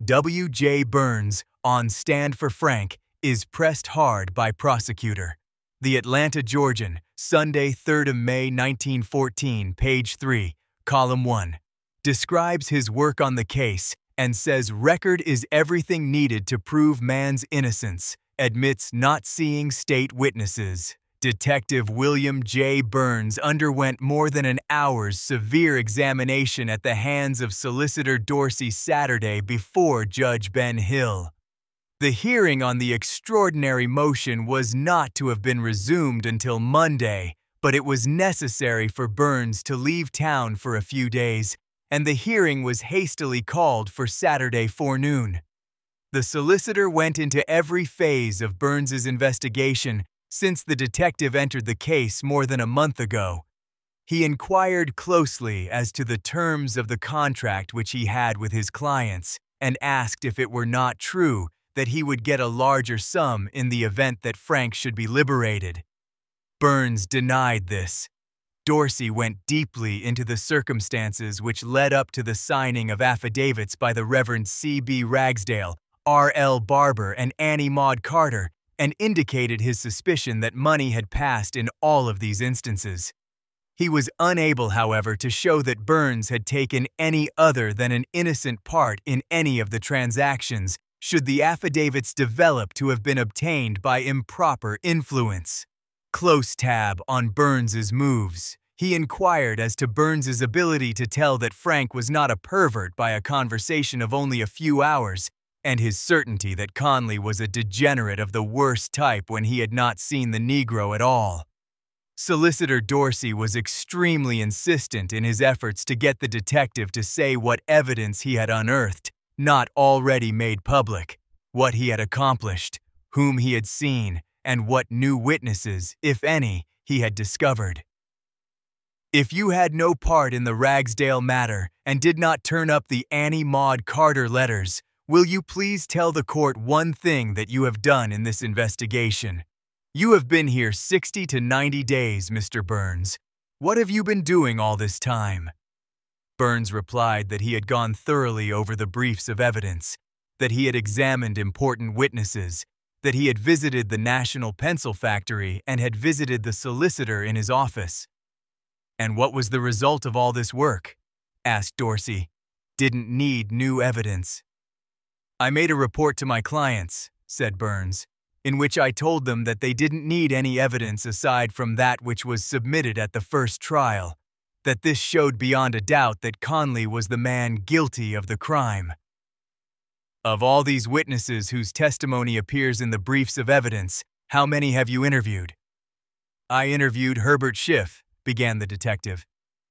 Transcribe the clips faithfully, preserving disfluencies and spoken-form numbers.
W J Burns, on stand for Frank, is pressed hard by prosecutor. The Atlanta Georgian, Sunday, third of May nineteen fourteen, page three, column one, describes his work on the case and says record is everything needed to prove man's innocence, admits not seeing state witnesses. Detective William J. Burns underwent more than an hour's severe examination at the hands of Solicitor Dorsey Saturday before Judge Ben Hill. The hearing on the extraordinary motion was not to have been resumed until Monday, but it was necessary for Burns to leave town for a few days, and the hearing was hastily called for Saturday forenoon. The solicitor went into every phase of Burns's investigation since the detective entered the case more than a month ago. He inquired closely as to the terms of the contract which he had with his clients and asked if it were not true that he would get a larger sum in the event that Frank should be liberated. Burns denied this. Dorsey went deeply into the circumstances which led up to the signing of affidavits by the Reverend C B Ragsdale, R L Barber, and Annie Maud Carter, and indicated his suspicion that money had passed in all of these instances. He was unable, however, to show that Burns had taken any other than an innocent part in any of the transactions, should the affidavits develop to have been obtained by improper influence. Close tab on Burns's moves. He inquired as to Burns's ability to tell that Frank was not a pervert by a conversation of only a few hours, and his certainty that Conley was a degenerate of the worst type when he had not seen the Negro at all. Solicitor Dorsey was extremely insistent in his efforts to get the detective to say what evidence he had unearthed, not already made public, what he had accomplished, whom he had seen, and what new witnesses, if any, he had discovered. If you had no part in the Ragsdale matter and did not turn up the Annie Maud Carter letters, will you please tell the court one thing that you have done in this investigation? You have been here sixty to ninety days, Mister Burns. What have you been doing all this time? Burns replied that he had gone thoroughly over the briefs of evidence, that he had examined important witnesses, that he had visited the National Pencil Factory and had visited the solicitor in his office. And what was the result of all this work? Asked Dorsey. Didn't need new evidence. I made a report to my clients, said Burns, in which I told them that they didn't need any evidence aside from that which was submitted at the first trial, that this showed beyond a doubt that Conley was the man guilty of the crime. Of all these witnesses whose testimony appears in the briefs of evidence, how many have you interviewed? I interviewed Herbert Schiff, began the detective.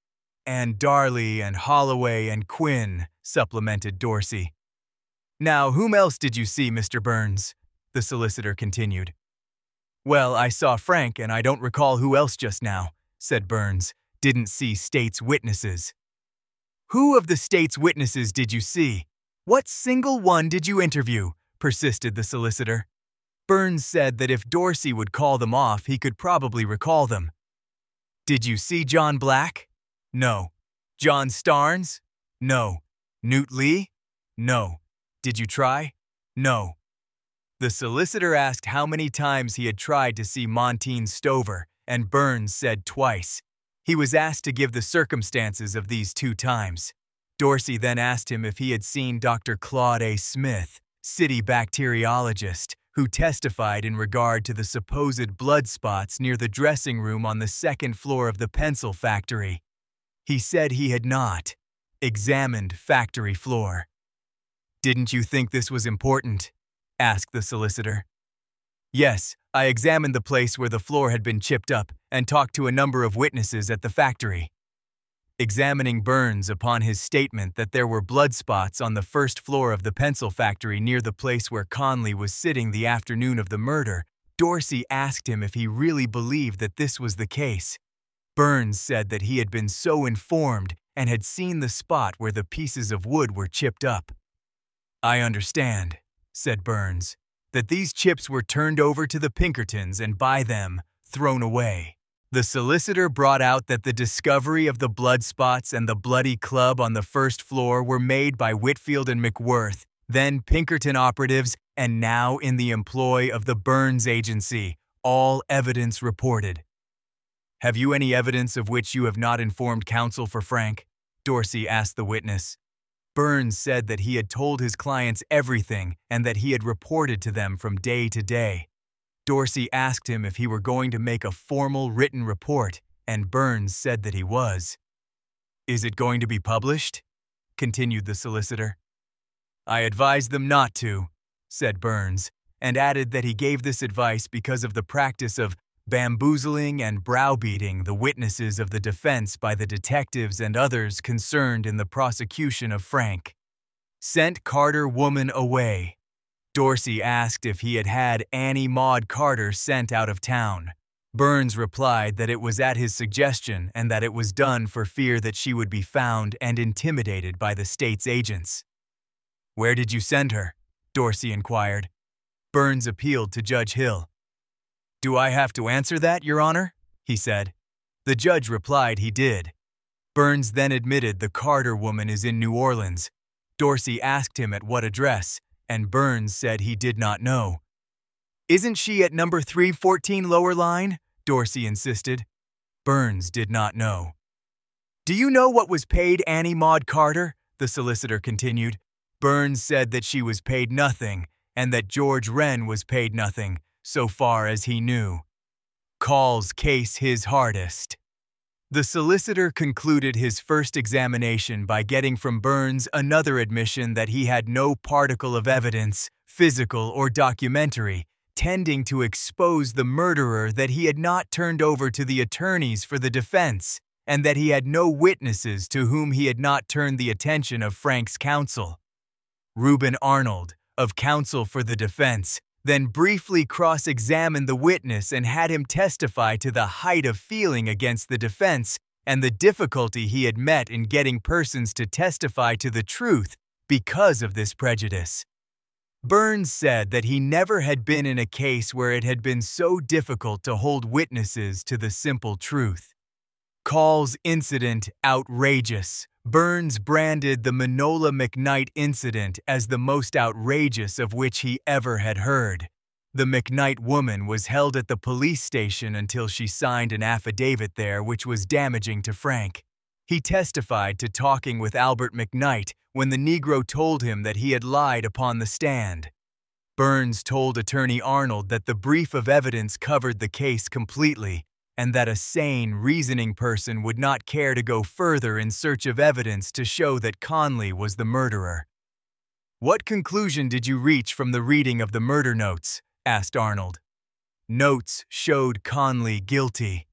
And Darley and Holloway and Quinn, supplemented Dorsey. Now, whom else did you see, Mister Burns? The solicitor continued. Well, I saw Frank, and I don't recall who else just now, said Burns. Didn't see state's witnesses. Who of the state's witnesses did you see? What single one did you interview? Persisted the solicitor. Burns said that if Dorsey would call them off, he could probably recall them. Did you see John Black? No. John Starnes? No. Newt Lee? No. Did you try? No. The solicitor asked how many times he had tried to see Montine Stover, and Burns said twice. He was asked to give the circumstances of these two times. Dorsey then asked him if he had seen Doctor Claude A. Smith, city bacteriologist, who testified in regard to the supposed blood spots near the dressing room on the second floor of the pencil factory. He said he had not. Examined factory floor. Didn't you think this was important? Asked the solicitor. Yes, I examined the place where the floor had been chipped up and talked to a number of witnesses at the factory. Examining Burns upon his statement that there were blood spots on the first floor of the pencil factory near the place where Conley was sitting the afternoon of the murder, Dorsey asked him if he really believed that this was the case. Burns said that he had been so informed and had seen the spot where the pieces of wood were chipped up. I understand, said Burns, that these chips were turned over to the Pinkertons and by them thrown away. The solicitor brought out that the discovery of the blood spots and the bloody club on the first floor were made by Whitfield and McWhirth then Pinkerton operatives, and now in the employ of the Burns Agency, all evidence reported. "Have you any evidence of which you have not informed counsel for Frank?" Dorsey asked the witness. Burns said that he had told his clients everything and that he had reported to them from day to day. Dorsey asked him if he were going to make a formal written report, and Burns said that he was. "Is it going to be published?" continued the solicitor. "I advised them not to," said Burns, and added that he gave this advice because of the practice of bamboozling and browbeating the witnesses of the defense by the detectives and others concerned in the prosecution of Frank. Sent Carter woman away. Dorsey asked if he had had Annie Maud Carter sent out of town. Burns replied that it was at his suggestion and that it was done for fear that she would be found and intimidated by the state's agents. "Where did you send her?" Dorsey inquired. Burns appealed to Judge Hill. "Do I have to answer that, Your Honor?" he said. The judge replied he did. Burns then admitted the Carter woman is in New Orleans. Dorsey asked him at what address, and Burns said he did not know. "Isn't she at number three fourteen Lower Line?" Dorsey insisted. Burns did not know. "Do you know what was paid Annie Maud Carter?" the solicitor continued. Burns said that she was paid nothing and that George Wren was paid nothing, so far as he knew. Calls case his hardest. The solicitor concluded his first examination by getting from Burns another admission that he had no particle of evidence, physical or documentary, tending to expose the murderer that he had not turned over to the attorneys for the defense, and that he had no witnesses to whom he had not turned the attention of Frank's counsel. Reuben Arnold, of counsel for the defense, then briefly cross-examined the witness and had him testify to the height of feeling against the defense and the difficulty he had met in getting persons to testify to the truth because of this prejudice. Burns said that he never had been in a case where it had been so difficult to hold witnesses to the simple truth. Calls incident outrageous. Burns branded the Manola McKnight incident as the most outrageous of which he ever had heard. The McKnight woman was held at the police station until she signed an affidavit there which was damaging to Frank. He testified to talking with Albert McKnight when the Negro told him that he had lied upon the stand. Burns told Attorney Arnold that the brief of evidence covered the case completely, and that a sane, reasoning person would not care to go further in search of evidence to show that Conley was the murderer. "What conclusion did you reach from the reading of the murder notes?" asked Arnold. "Notes showed Conley guilty.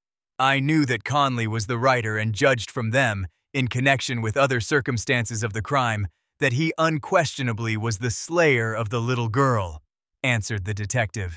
I knew that Conley was the writer and judged from them, in connection with other circumstances of the crime, that he unquestionably was the slayer of the little girl," answered the detective.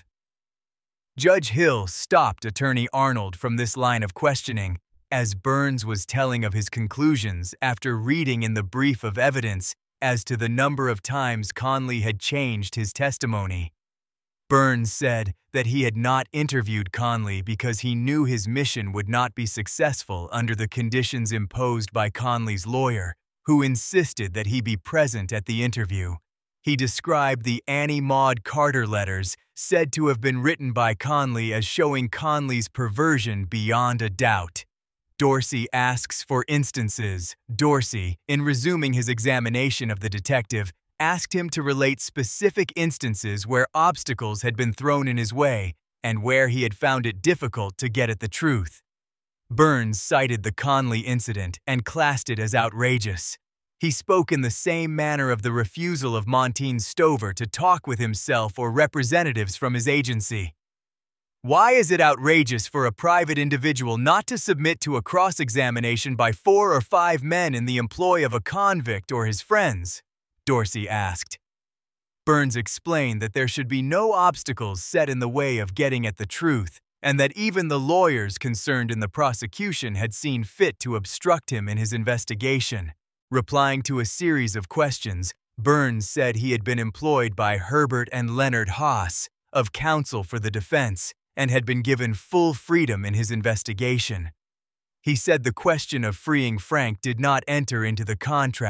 Judge Hill stopped Attorney Arnold from this line of questioning, as Burns was telling of his conclusions after reading in the brief of evidence as to the number of times Conley had changed his testimony. Burns said that he had not interviewed Conley because he knew his mission would not be successful under the conditions imposed by Conley's lawyer, who insisted that he be present at the interview. He described the Annie Maud Carter letters said to have been written by Conley as showing Conley's perversion beyond a doubt. Dorsey asks for instances. Dorsey, in resuming his examination of the detective, asked him to relate specific instances where obstacles had been thrown in his way and where he had found it difficult to get at the truth. Burns cited the Conley incident and classed it as outrageous. He spoke in the same manner of the refusal of Montine Stover to talk with himself or representatives from his agency. "Why is it outrageous for a private individual not to submit to a cross-examination by four or five men in the employ of a convict or his friends?" Dorsey asked. Burns explained that there should be no obstacles set in the way of getting at the truth, and that even the lawyers concerned in the prosecution had seen fit to obstruct him in his investigation. Replying to a series of questions, Burns said he had been employed by Herbert and Leonard Haas, of counsel for the defense, and had been given full freedom in his investigation. He said the question of freeing Frank did not enter into the contract,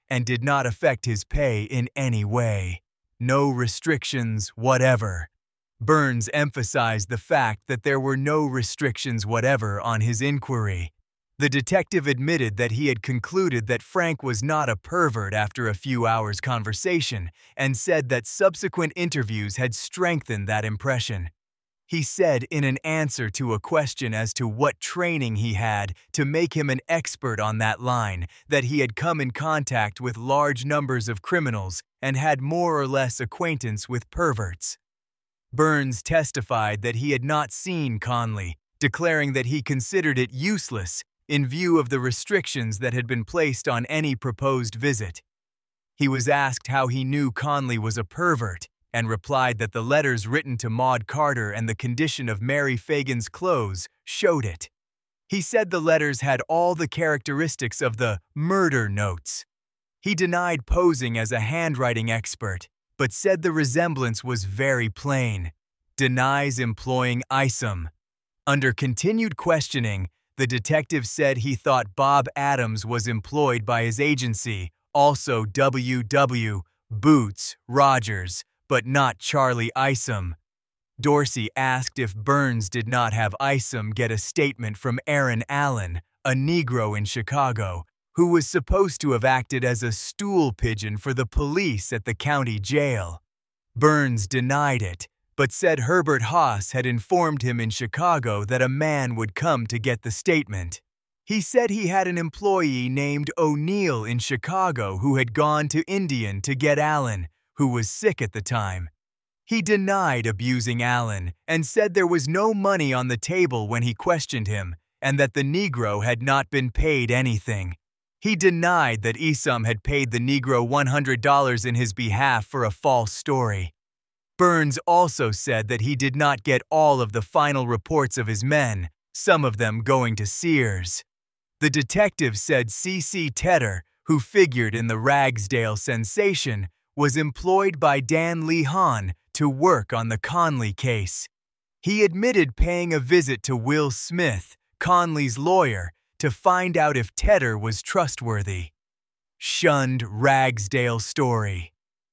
and did not affect his pay in any way. No restrictions whatever. Burns emphasized the fact that there were no restrictions whatever on his inquiry. The detective admitted that he had concluded that Frank was not a pervert after a few hours' conversation and said that subsequent interviews had strengthened that impression. He said in an answer to a question as to what training he had to make him an expert on that line that he had come in contact with large numbers of criminals and had more or less acquaintance with perverts. Burns testified that he had not seen Conley, declaring that he considered it useless in view of the restrictions that had been placed on any proposed visit. He was asked how he knew Conley was a pervert and replied that the letters written to Maud Carter and the condition of Mary Fagan's clothes showed it. He said the letters had all the characteristics of the murder notes. He denied posing as a handwriting expert, but said the resemblance was very plain. Denies employing Isom. Under continued questioning, the detective said he thought Bob Adams was employed by his agency, also W W Boots Rogers, but not Charlie Isom. Dorsey asked if Burns did not have Isom get a statement from Aaron Allen, a Negro in Chicago, who was supposed to have acted as a stool pigeon for the police at the county jail. Burns denied it, but said Herbert Haas had informed him in Chicago that a man would come to get the statement. He said he had an employee named O'Neill in Chicago who had gone to Indian to get Allen, who was sick at the time. He denied abusing Allen and said there was no money on the table when he questioned him and that the Negro had not been paid anything. He denied that Isom had paid the Negro one hundred dollars in his behalf for a false story. Burns also said that he did not get all of the final reports of his men, some of them going to Sears. The detective said C C Tedder, who figured in the Ragsdale sensation, was employed by Dan Lehon to work on the Conley case. He admitted paying a visit to Will Smith, Conley's lawyer, to find out if Tedder was trustworthy. Shunned Ragsdale story.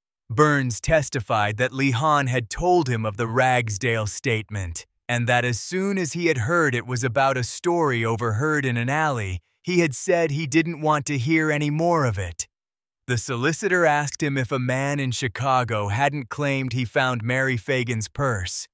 Burns testified that Lehon had told him of the Ragsdale statement, and that as soon as he had heard it was about a story overheard in an alley, he had said he didn't want to hear any more of it. The solicitor asked him if a man in Chicago hadn't claimed he found Mary Fagan's purse,